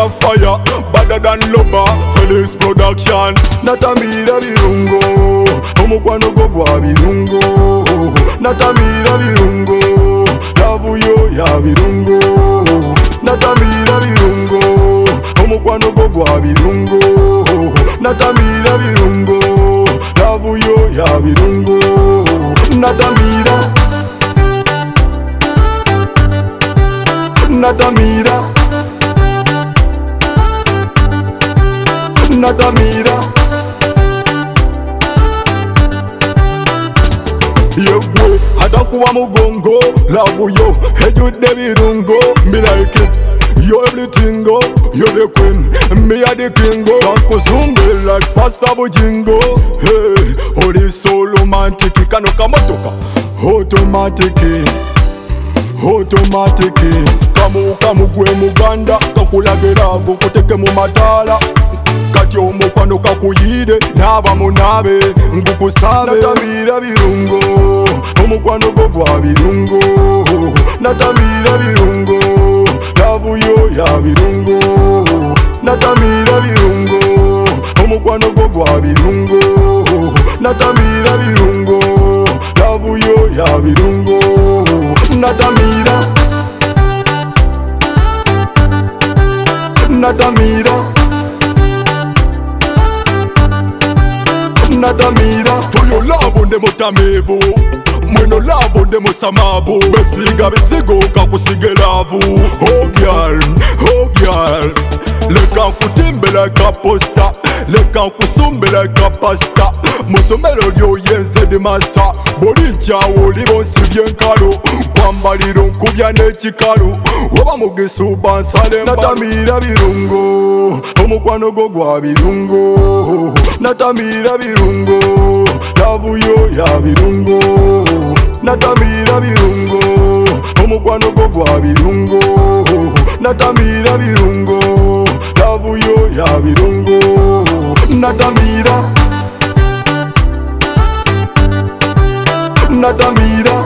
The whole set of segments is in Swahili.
a fire, better than lover. Felix production. Natamira birungo, omukwano gwo gwa birungo. Natamira birungo, love yo ya birungo. Natamira birungo, omukwano gwo gwa birungo. Natamira birungo, love yo ya birungo. Natamira, Natamira, Natamira. Yewe hatakuwa mugongo, love yo ejudde birungo. Me like it, you everything go. You the queen, me a the king go. Kankuzumbe like Pastor Bujingo. Hey, oli so romantic, kano kamotoka automatic, automatic. Kamu gwe muganda, kakulaga love kuteke mu matala. Kati omukwano kakuyide, naba munabe, ngukusabe. Natamira birungo, omukwano gwo gwa birungo. Natamira birungo, love yo ya birungo. Natamira birungo, omukwano gwo gwa birungo. Natamira birungo, love yo ya birungo. Natamira, Natamira, Natamira. For your love on the mutamevu, mweno love on the musamabu. Besiga besigo kakusige love. Oh girl, oh girl. Leka kutimbe like a poster, leka kusumbe like a pasta. Musomero lyo yense di master. Bolincha woli bonsi byenkalo, kwambaliro nkubya n'ekikalo. Oba mugisu bansale mba. Natamira birungo, omukwano gwo gwa birungo. Natamira birungo, love yo ya birungo. Natamira birungo, omukwano gwo gwa birungo. Natamira birungo, love yo ya birungo. Natamira, Natamira,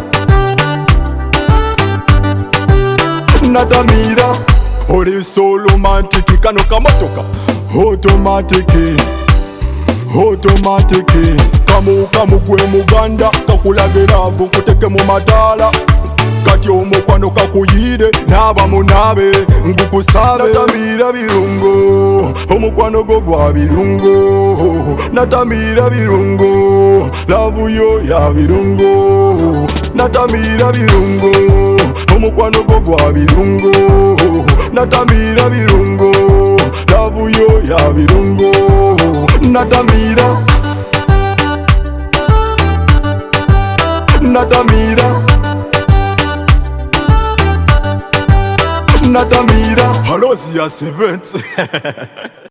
Natamira. Oli so romantic, kano kamotoka automatic, automatic. Kamu gwe muganda, kakulaga love kuteke mu matala. Kati omukwano kakuyide, naba munabe, ngukusabe. Natamira birungo, omukwano gwo gwa birungo. Natamira birungo, love yo ya birungo. Natamira birungo, omukwano gwo gwa birungo. Natamira birungo, love yo ya birungo. Natamira, Natamira, Natamira. Halozi ya 70.